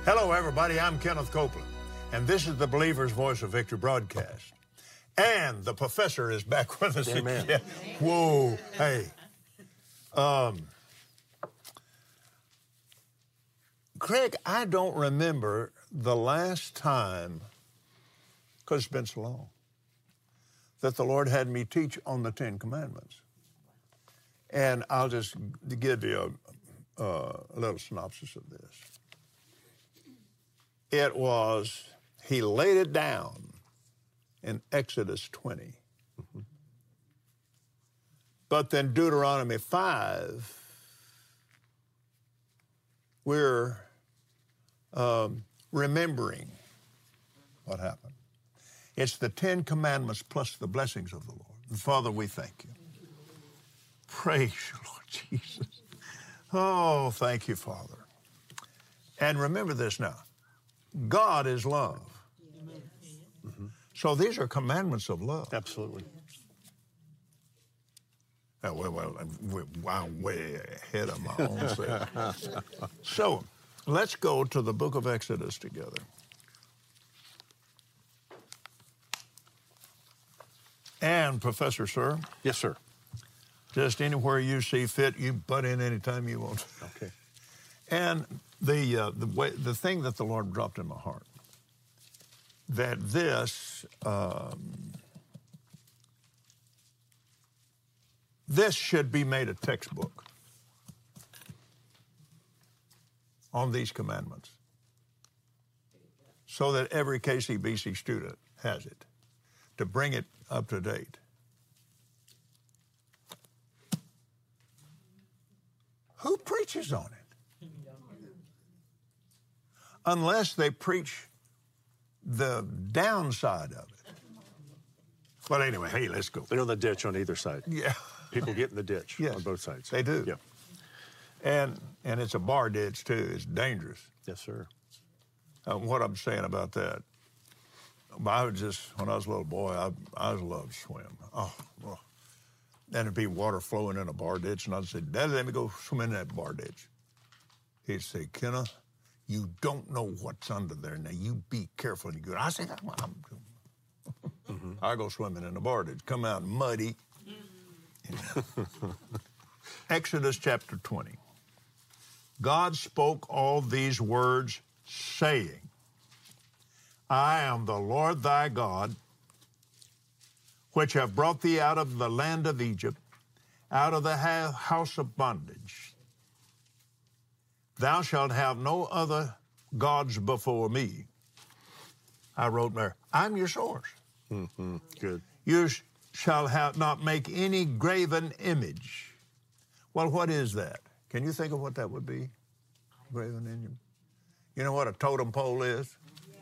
Hello, everybody. I'm Kenneth Copeland, and this is the Believer's Voice of Victory broadcast. And the professor is back with us Amen. again. Whoa, hey. Craig, I don't remember the last time, because it's been so long, that the Lord had me teach on the Ten Commandments. And I'll just give you a little synopsis of this. It was, he laid it down in Exodus 20. Mm-hmm. But then Deuteronomy 5, we're remembering what happened. It's the Ten Commandments plus the blessings of the Lord. And Father, we thank you. Praise you, Lord Jesus. Oh, thank you, Father. And remember this now. God is love. Mm-hmm. So these are commandments of love. Absolutely. I'm way ahead of my own self. So let's go to the book of Exodus together. And, Professor, sir. Yes, sir. Just anywhere you see fit, you butt in anytime you want. Okay. And the thing that the Lord dropped in my heart, that this should be made a textbook on these commandments, so that every KCBC student has it, to bring it up to date. Who preaches on it? Unless they preach the downside of it. But anyway, hey, let's go. They're in the ditch on either side. Yeah. People get in the ditch Yes, on both sides. They do. Yeah. And it's a bar ditch, too. It's dangerous. Yes, sir. What I'm saying about that, when I was a little boy, I loved to swim. Oh. Then there'd be water flowing in a bar ditch, and I'd say, Daddy, let me go swim in that bar ditch. He'd say, Kenneth, you don't know what's under there. Now, you be careful. And you go. I said, I go swimming in the bar ditch, come out muddy. Exodus chapter 20. God spoke all these words, saying, I am the Lord thy God, which have brought thee out of the land of Egypt, out of the house of bondage. Thou shalt have no other gods before me. I wrote there, I'm your source. Mm-hmm. Good. You shall not make any graven image. Well, what is that? Can you think of what that would be? Graven image. You know what a totem pole is?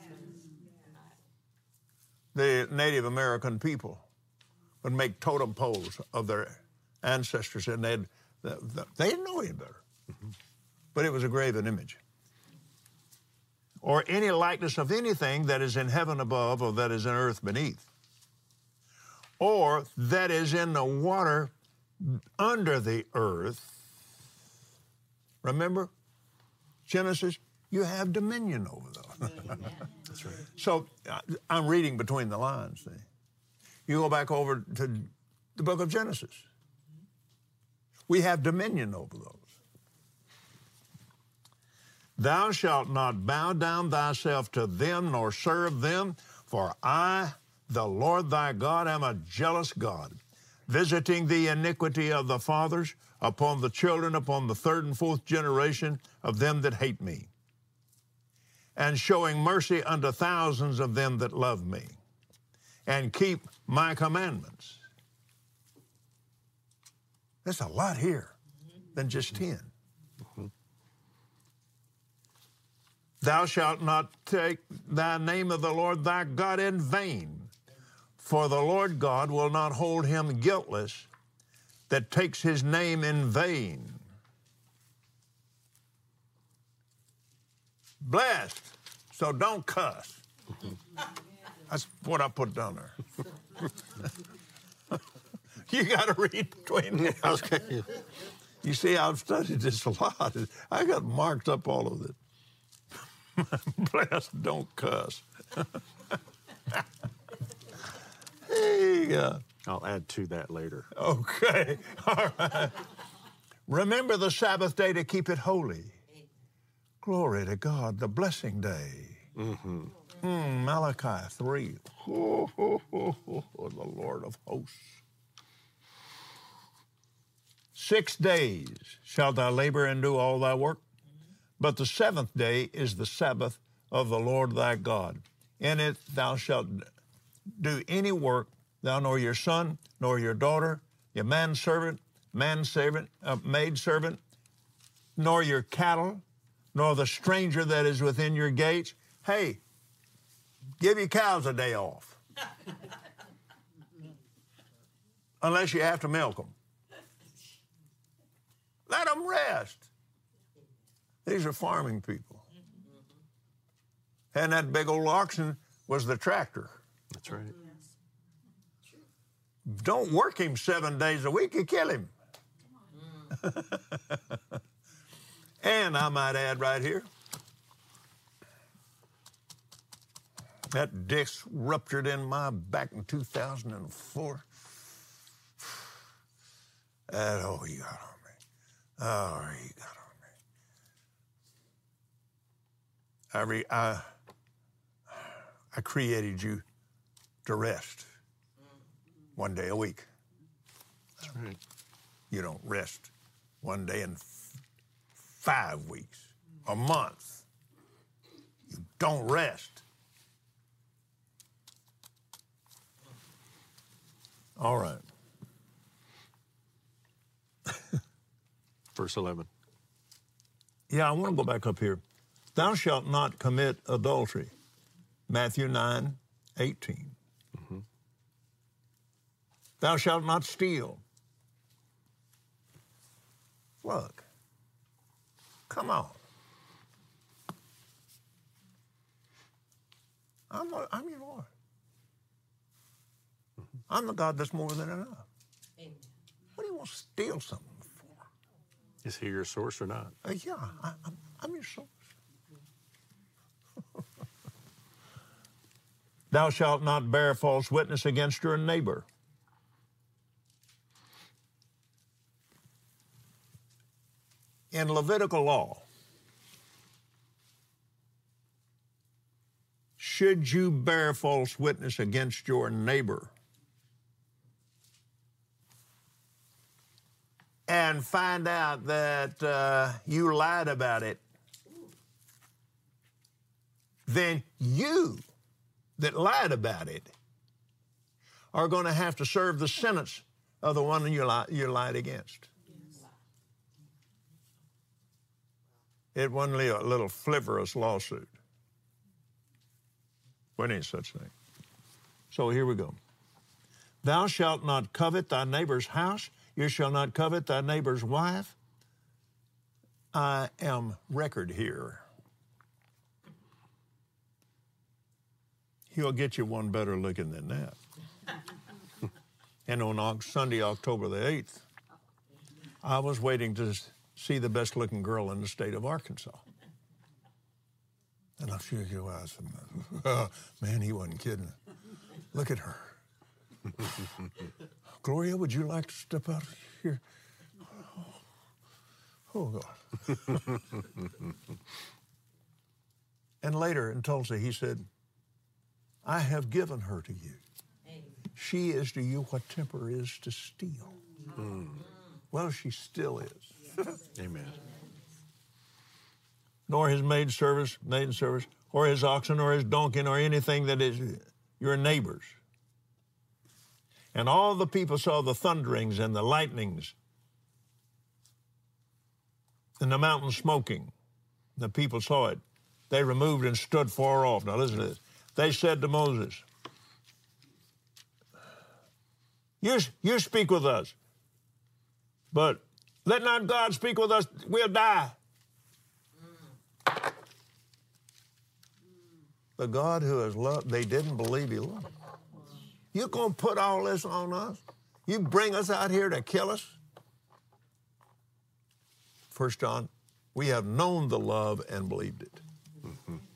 The Native American people would make totem poles of their ancestors, and they didn't know any better. Mm-hmm. But it was a graven image. Or any likeness of anything that is in heaven above or that is in earth beneath, or that is in the water under the earth. Remember, Genesis, you have dominion over those. That's right. So I'm reading between the lines. See? You go back over to the book of Genesis. We have dominion over those. Thou shalt not bow down thyself to them nor serve them, for I, the Lord thy God, am a jealous God, visiting the iniquity of the fathers upon the children, upon the third and fourth generation of them that hate me, and showing mercy unto thousands of them that love me, and keep my commandments. There's a lot here than just 10. Mm-hmm. Thou shalt not take thy name of the Lord thy God in vain, for the Lord God will not hold him guiltless that takes his name in vain. Blessed, so don't cuss. That's what I put down there. You got to read between them. Okay. You see, I've studied this a lot. I got marked up all of it. Blessed, don't cuss. Hey, I'll add to that later. okay, all right. Remember the Sabbath day to keep it holy. Glory to God, the blessing day. Malachi 3. The Lord of hosts. 6 days shalt thou labor and do all thy work, but the seventh day is the Sabbath of the Lord thy God. In it thou shalt do any work, thou nor your son, nor your daughter, your manservant, maidservant, nor your cattle, nor the stranger that is within your gates. Hey, give your cows a day off. Unless you have to milk them. Let them rest. These are farming people. And that big old oxen was the tractor. That's right. Don't work him 7 days a week, you kill him. And I might add right here, that disc ruptured in my back in 2004. He got on me. Oh, he got on me. I created you to rest 1 day a week. That's right. You don't rest 1 day in 5 weeks, a month. You don't rest. All right. Verse 11. Yeah, I want to go back up here. Thou shalt not commit adultery. Matthew 9:18. Thou shalt not steal. Look. Come on. I'm your Lord. I'm the God that's more than enough. Amen. What do you want to steal something for? Is he your source or not? Yeah, I'm your source. Thou shalt not bear false witness against your neighbor. In Levitical law, should you bear false witness against your neighbor and find out that you lied about it, then you that lied about it are going to have to serve the sentence of the one you lied against. It wasn't a little frivolous lawsuit. What ain't such thing? So here we go. Thou shalt not covet thy neighbor's house. You shall not covet thy neighbor's wife. I am record here. He'll get you one better looking than that. And on Sunday, October the 8th, I was waiting to see the best looking girl in the state of Arkansas. And I'm sure your eyes, man, he wasn't kidding. Look at her. Gloria, would you like to step out here? Oh, God. And later in Tulsa, he said, I have given her to you. She is to you what temper is to steel. Well, she still is. Amen. Nor his maiden service, or his oxen, or his donkey, or anything that is your neighbor's. And all the people saw the thunderings and the lightnings and the mountain smoking. The people saw it. They removed and stood far off. Now listen to this. They said to Moses, you speak with us, but let not God speak with us, we'll die. The God who has loved, they didn't believe he loved. You gonna put all this on us? You bring us out here to kill us? 1 John, we have known the love and believed it.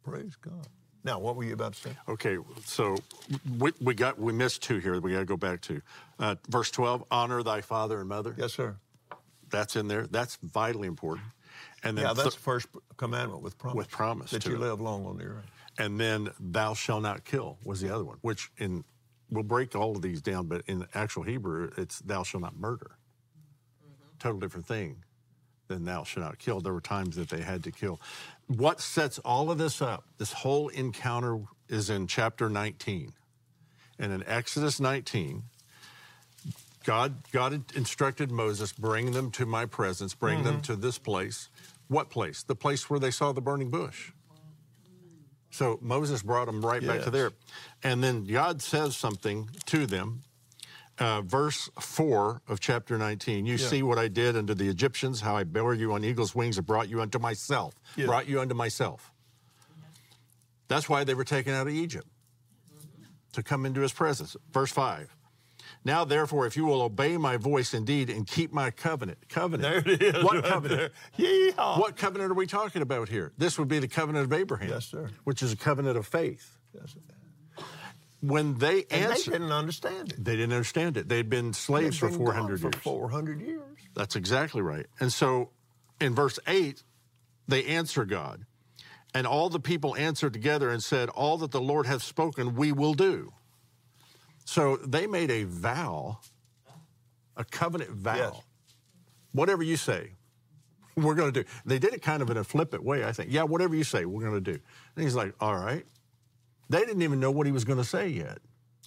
Praise God. Now, what were you about to say? Okay, so we missed two here. We got to go back to verse 12. Honor thy father and mother. Yes, sir. That's in there. That's vitally important. And then Yeah, that's the first commandment with promise. With promise that to you it. live long on the earth. And then thou shalt not kill was the other one, which we'll break all of these down, but in actual Hebrew, it's thou shalt not murder. Total different thing than thou shalt not kill. There were times that they had to kill. What sets all of this up, this whole encounter, is in chapter 19. And in Exodus 19, God instructed Moses, bring them to my presence, bring them to this place. What place? The place where they saw the burning bush. So Moses brought them right back to there. And then God says something to them. Verse 4 of chapter 19, you see what I did unto the Egyptians, how I bore you on eagle's wings and brought you unto myself. Yeah. Brought you unto myself. That's why they were taken out of Egypt, to come into his presence. Verse 5. Now, therefore, if you will obey my voice indeed and keep my covenant. Covenant. There it is. What right covenant? Yeehaw. What covenant are we talking about here? This would be the covenant of Abraham. Yes, sir. Which is a covenant of faith. Yes, sir. When they answered, they didn't understand it. They didn't understand it. They'd been slaves for 400 years. For 400 years. That's exactly right. And so in verse 8, they answer God. And all the people answered together and said, all that the Lord hath spoken, we will do. So they made a vow, a covenant vow. Yes. Whatever you say, we're going to do. They did it kind of in a flippant way, I think. Yeah, whatever you say, we're going to do. And he's like, all right. They didn't even know what he was going to say yet.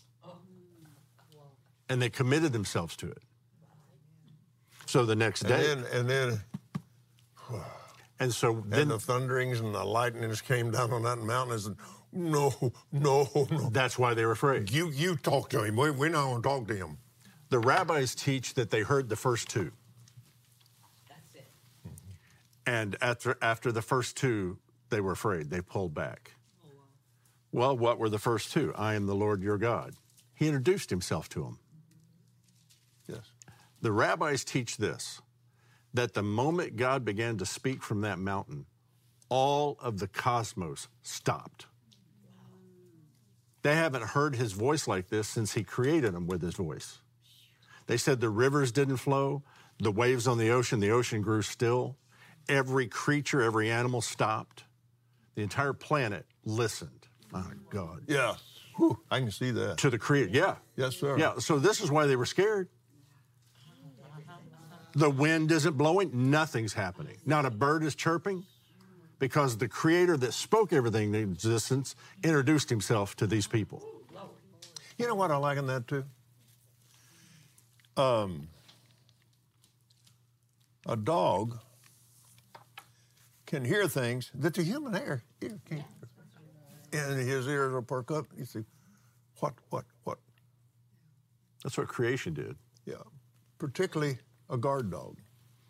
And they committed themselves to it. So the next day. And then the thunderings and the lightnings came down on that mountain and said, no. That's why they were afraid. You talk to him. We're not going to talk to him. The rabbis teach that they heard the first two. That's it. And after the first two, they were afraid. They pulled back. Well, what were the first two? I am the Lord your God. He introduced himself to them. Yes. The rabbis teach this, that the moment God began to speak from that mountain, all of the cosmos stopped. They haven't heard his voice like this since he created them with his voice. They said the rivers didn't flow, the waves on the ocean grew still. Every creature, every animal stopped. The entire planet listened. My God. Yeah. Whew, I can see that. To the Creator. Yeah. Yes, sir. Yeah. So this is why they were scared. The wind isn't blowing. Nothing's happening. Not a bird is chirping, because the Creator that spoke everything into existence introduced himself to these people. You know what I like in that too? A dog can hear things that the human ear can't. And his ears will perk up. You see, what? That's what creation did. Yeah, particularly a guard dog.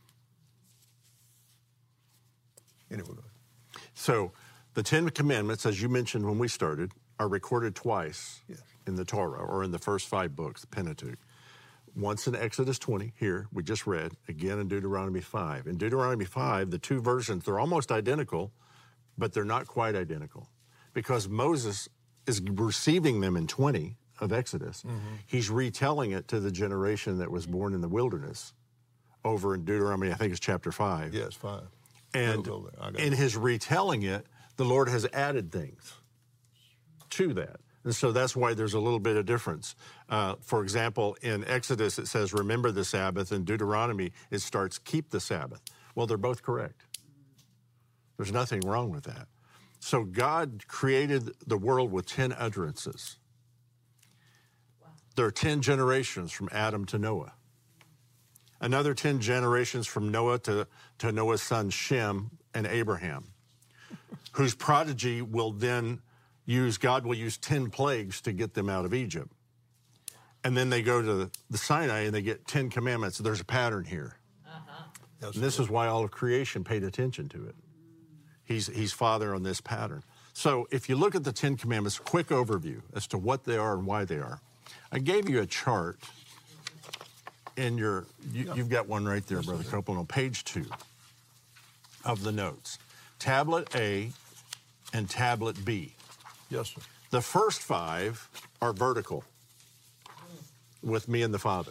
Anyway. So the Ten Commandments, as you mentioned when we started, are recorded twice in the Torah, or in the first 5 books, the Pentateuch. Once in Exodus 20, here, we just read, again in Deuteronomy 5. In Deuteronomy 5, the two versions, they're almost identical, but they're not quite identical. Because Moses is receiving them in 20 of Exodus. Mm-hmm. He's retelling it to the generation that was born in the wilderness over in Deuteronomy, I think it's chapter 5. Yes, 5. And in his retelling it, the Lord has added things to that. And so that's why there's a little bit of difference. For example, in Exodus, it says, remember the Sabbath. In Deuteronomy, it starts, keep the Sabbath. Well, they're both correct. There's nothing wrong with that. So God created the world with 10 utterances. There are 10 generations from Adam to Noah. Another 10 generations from Noah to Noah's sons Shem and Abraham, whose prodigy will then God will use 10 plagues to get them out of Egypt. And then they go to the Sinai and they get 10 commandments. There's a pattern here. And this is why all of creation paid attention to it. He's father on this pattern. So if you look at the 10 commandments, quick overview as to what they are and why they are. I gave you a chart in you've got one right there, Brother Copeland, on page 2 of the notes. Tablet A and tablet B. Yes, sir. The first 5 are vertical with me and the Father.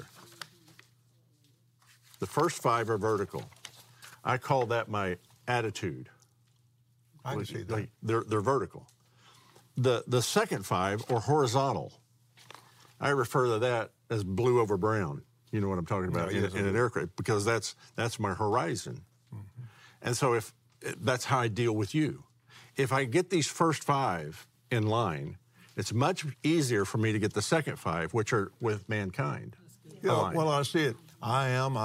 The first 5 are vertical. I call that my attitude. I can see that. Like, they're vertical. The second 5 are horizontal. I refer to that as blue over brown. You know what I'm talking about Yeah, yes, in an aircraft, because that's my horizon. Mm-hmm. And so that's how I deal with you. If I get these first 5 in line, it's much easier for me to get the second 5, which are with mankind. Yeah, aligned. well, I see it. I am,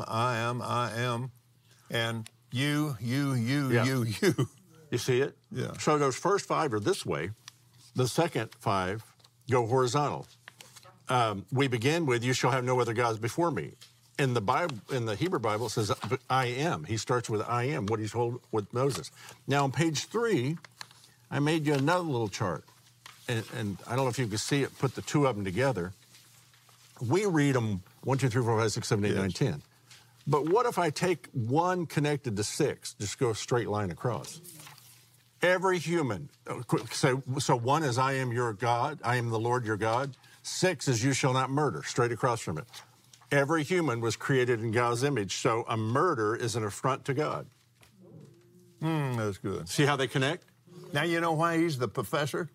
and you. Yeah. You see it? Yeah. So those first 5 are this way. The second 5 go horizontal. We begin with, you shall have no other gods before me. In the Bible, in the Hebrew Bible, it says, I am. He starts with I am, what he's told with Moses. Now on page 3, I made you another little chart. And I don't know if you can see it, put the 2 of them together. We read them 1, 2, 3, 4, 5, 6, 7, 8, 9, 10. But what if I take 1 connected to 6, just go a straight line across? Every human, so 1 is I am your God, I am the Lord your God. 6 is you shall not murder, straight across from it. Every human was created in God's image, so a murder is an affront to God. That's good. See how they connect? Now you know why he's the professor?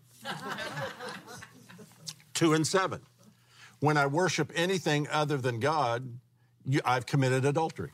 2 and 7. When I worship anything other than God, I've committed adultery.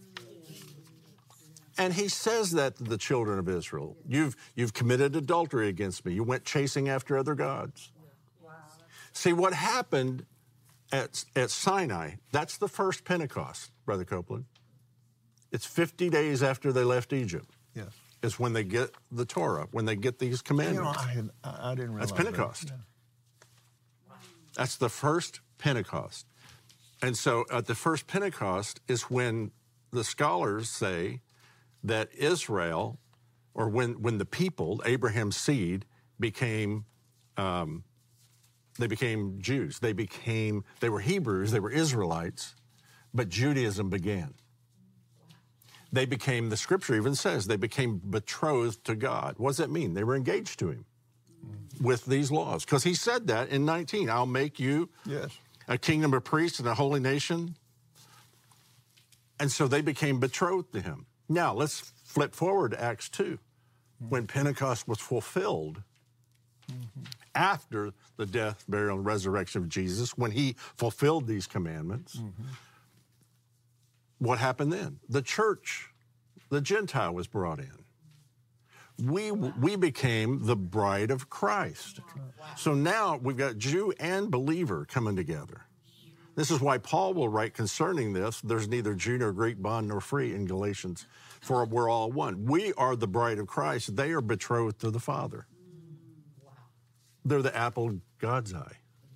And he says that to the children of Israel. You've committed adultery against me. You went chasing after other gods. Wow. See, what happened at Sinai, that's the first Pentecost, Brother Copeland. It's 50 days after they left Egypt. Yes. Is when they get the Torah, when they get these commandments. You know, I didn't realize That's Pentecost. That. Yeah. That's the first Pentecost. And so at the first Pentecost is when the scholars say that Israel, or when the people, Abraham's seed, became Jews. They were Hebrews, they were Israelites, but Judaism began. They became, the scripture even says, they became betrothed to God. What does that mean? They were engaged to him with these laws. Because he said that in 19, I'll make you a kingdom of priests and a holy nation. And so they became betrothed to him. Now, let's flip forward to Acts 2, when Pentecost was fulfilled after the death, burial, and resurrection of Jesus, when he fulfilled these commandments. What happened then? The church, the Gentile, was brought in. We became the bride of Christ. So now we've got Jew and believer coming together. This is why Paul will write concerning this, there's neither Jew nor Greek, bond nor free in Galatians, for we're all one. We are the bride of Christ. They are betrothed to the Father. They're the apple of God's eye.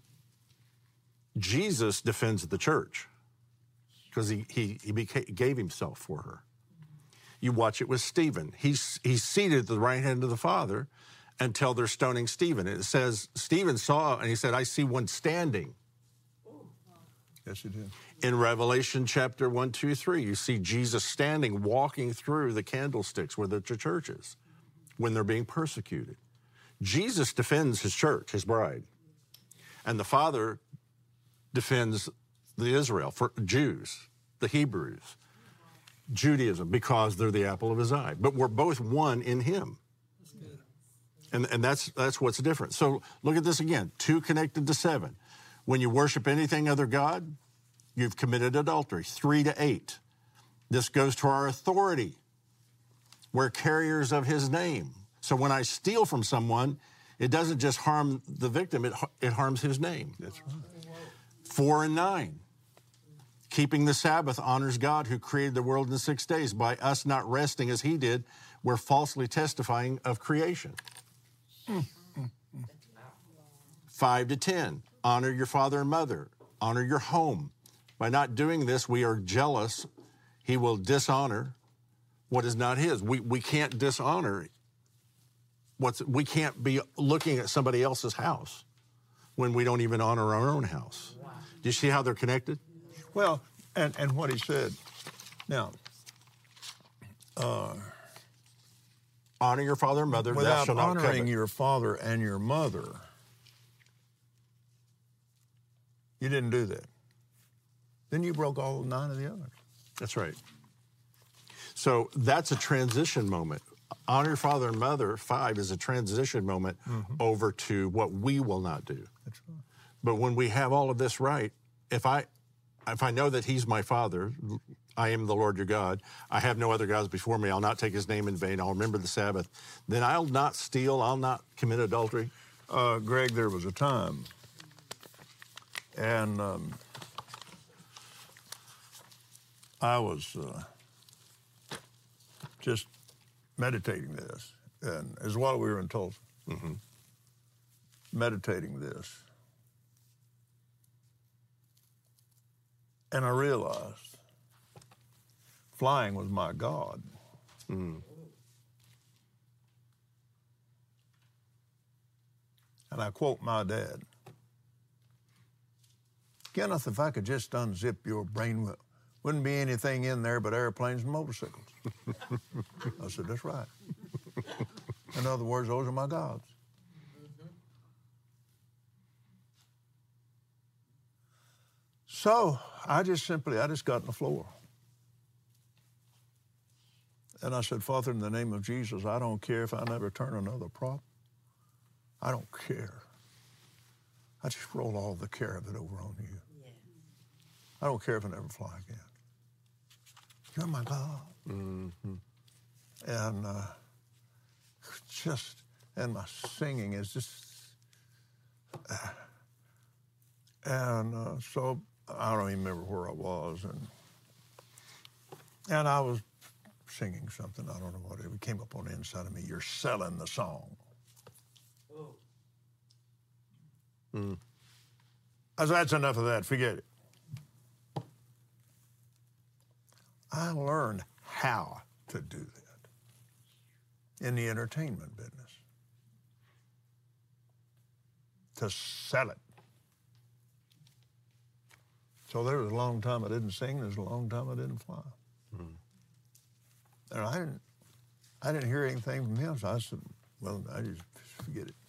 Jesus defends the church because he gave himself for her. You watch it with Stephen. He's seated at the right hand of the Father until they're stoning Stephen. It says, Stephen saw, and he said, I see one standing. Yes, he did. In Revelation chapter 1, 2, 3, you see Jesus standing, walking through the candlesticks where the church is when they're being persecuted. Jesus defends his church, his bride. And the Father defends the Israel, for Jews, the Hebrews, Judaism, because they're the apple of his eye. But we're both one in him. And that's what's different. So look at this again, 2 connected to 7. When you worship anything other God, you've committed adultery. 3 to 8. This goes to our authority. We're carriers of his name. So when I steal from someone, it doesn't just harm the victim, it harms his name. That's right. 4 and 9. Keeping the Sabbath honors God who created the world in 6 days. By us not resting as he did, we're falsely testifying of creation. 5 to 10. Honor your father and mother. Honor your home. By not doing this, we are jealous. He will dishonor what is not his. We can't dishonor we can't be looking at somebody else's house when we don't even honor our own house. Wow. Do you see how they're connected? Well, and what he said. Now, Honor your father and mother. Thou without shalt not honoring covet. your father and your mother, you didn't do that. Then you broke all 9 of the others. That's right. So that's a transition moment. Honor your father and mother, 5, is a transition moment over to what we will not do. That's right. But when we have all of this right, if I know that he's my father, I am the Lord your God, I have no other gods before me, I'll not take his name in vain, I'll remember the Sabbath, then I'll not steal, I'll not commit adultery. Greg, there was a time, and I was just meditating this, and as while we were in Tulsa, meditating this, and I realized flying was my God. And I quote my dad, Kenneth, if I could just unzip your brain, wouldn't be anything in there but airplanes and motorcycles. I said, that's right. In other words, those are my gods. So I just got on the floor. And I said, Father, in the name of Jesus, I don't care if I never turn another prop. I don't care. I just roll all the care of it over on you. Yes. I don't care if I never fly again. You're my God. And and my singing is just, so I don't even remember where I was, and I was singing something, I don't know what it came up on the inside of me. You're selling the song. Oh. I said, that's enough of that, forget it. I learned how to do that in the entertainment business. To sell it. So there was a long time I didn't sing, there was a long time I didn't fly. And I didn't hear anything from him, so I said, well, I just forget it.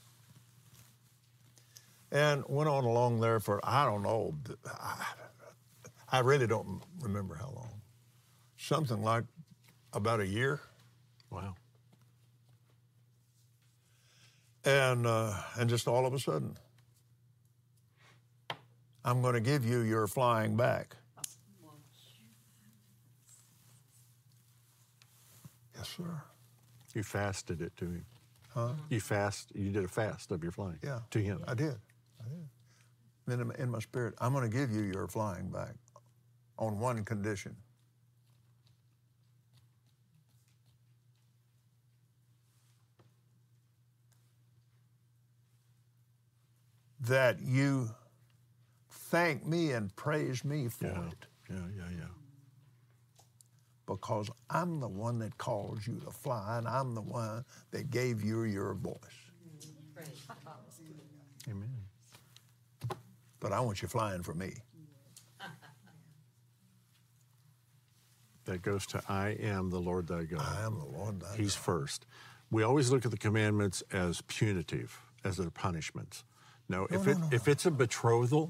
And went on along there for, I don't know, I really don't remember how long. Something like about a year. Wow. And just all of a sudden, I'm going to give you your flying back. Yes, sir. You fasted it to him. Huh? You did a fast of your flying. Yeah. To him. I did. In my spirit, I'm going to give you your flying back on one condition. That you thank me and praise me for it. Yeah. Because I'm the one that calls you to fly, and I'm the one that gave you your voice. Praise. Amen. But I want you flying for me. That goes to I am the Lord thy God. I am the Lord thy He's God. first. We always look at the commandments as punitive, as their punishments. No, if it's a betrothal,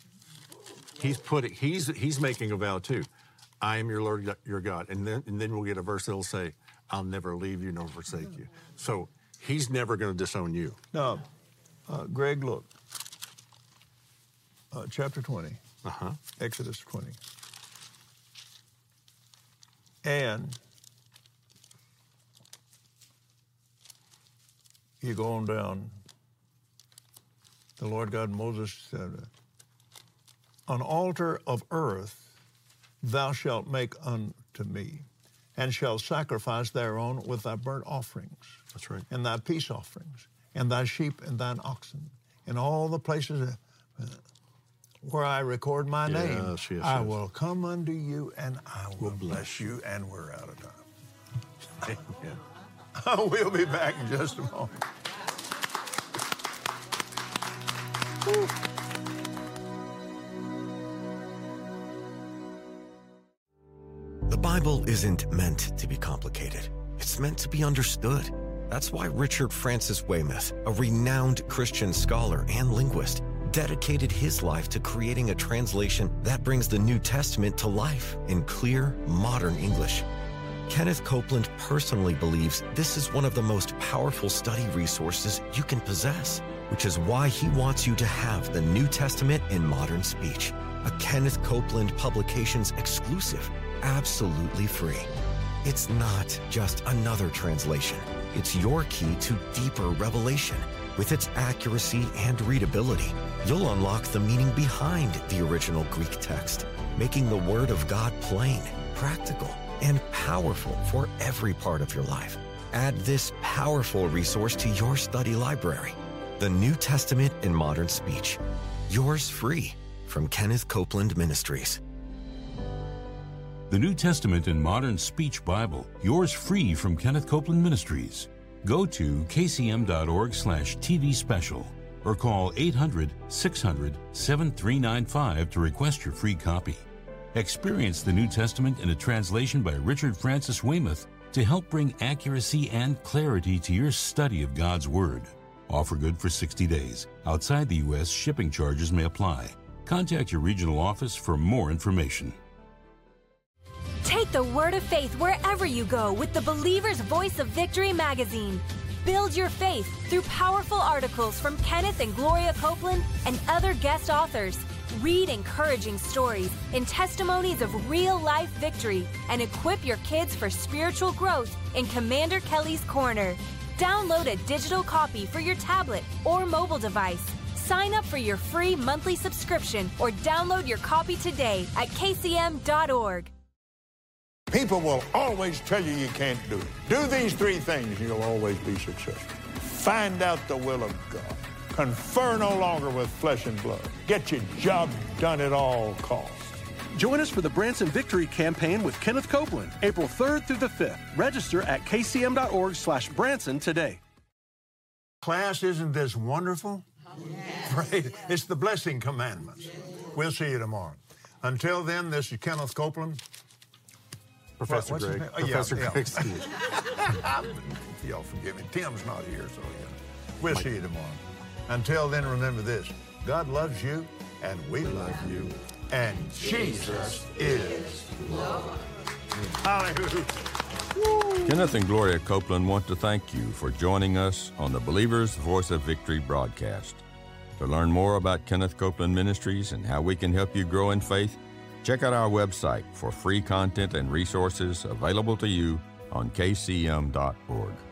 he's making a vow too. I am your Lord, your God. And then we'll get a verse that'll say, I'll never leave you nor forsake you. So he's never going to disown you. Now, Greg, look. Chapter 20. Exodus 20. And you go on down. The Lord God Moses said, an altar of earth thou shalt make unto me, and shalt sacrifice thereon with thy burnt offerings. That's right. And thy peace offerings, and thy sheep and thine oxen, and all the places where I record my name. Yes, I yes. will come unto you, and I will bless you, and we're out of time. Yeah. We'll be back in just a moment. The Bible isn't meant to be complicated. It's meant to be understood. That's why Richard Francis Weymouth, a renowned Christian scholar and linguist, dedicated his life to creating a translation that brings the New Testament to life in clear, modern English. Kenneth Copeland personally believes this is one of the most powerful study resources you can possess, which is why he wants you to have the New Testament in modern speech, a Kenneth Copeland Publications exclusive, absolutely free. It's not just another translation. It's your key to deeper revelation. With its accuracy and readability, you'll unlock the meaning behind the original Greek text, making the Word of God plain, practical, and powerful for every part of your life. Add this powerful resource to your study library, the New Testament in Modern Speech. Yours free from Kenneth Copeland Ministries. The New Testament in Modern Speech Bible, yours free from Kenneth Copeland Ministries. Go to kcm.org/TV special or call 800-600-7395 to request your free copy. Experience the New Testament in a translation by Richard Francis Weymouth to help bring accuracy and clarity to your study of God's Word. Offer good for 60 days. Outside the U.S., shipping charges may apply. Contact your regional office for more information. Take the word of faith wherever you go with the Believer's Voice of Victory magazine. Build your faith through powerful articles from Kenneth and Gloria Copeland and other guest authors. Read encouraging stories and testimonies of real-life victory and equip your kids for spiritual growth in Commander Kelly's Corner. Download a digital copy for your tablet or mobile device. Sign up for your free monthly subscription or download your copy today at kcm.org. People will always tell you you can't do it. Do these three things and you'll always be successful. Find out the will of God. Confer no longer with flesh and blood. Get your job done at all costs. Join us for the Branson Victory Campaign with Kenneth Copeland, April 3rd through the 5th. Register at kcm.org/Branson today. Class, isn't this wonderful? Yes. It's the blessing commandments. We'll see you tomorrow. Until then, this is Kenneth Copeland. Professor What's his Greg. name? Professor Greg. Y'all forgive me. Tim's not here, so yeah. We'll see you tomorrow. Until then, remember this. God loves you, and we love you, and Jesus is Lord. Hallelujah. Kenneth and Gloria Copeland want to thank you for joining us on the Believer's Voice of Victory broadcast. To learn more about Kenneth Copeland Ministries and how we can help you grow in faith, check out our website for free content and resources available to you on kcm.org.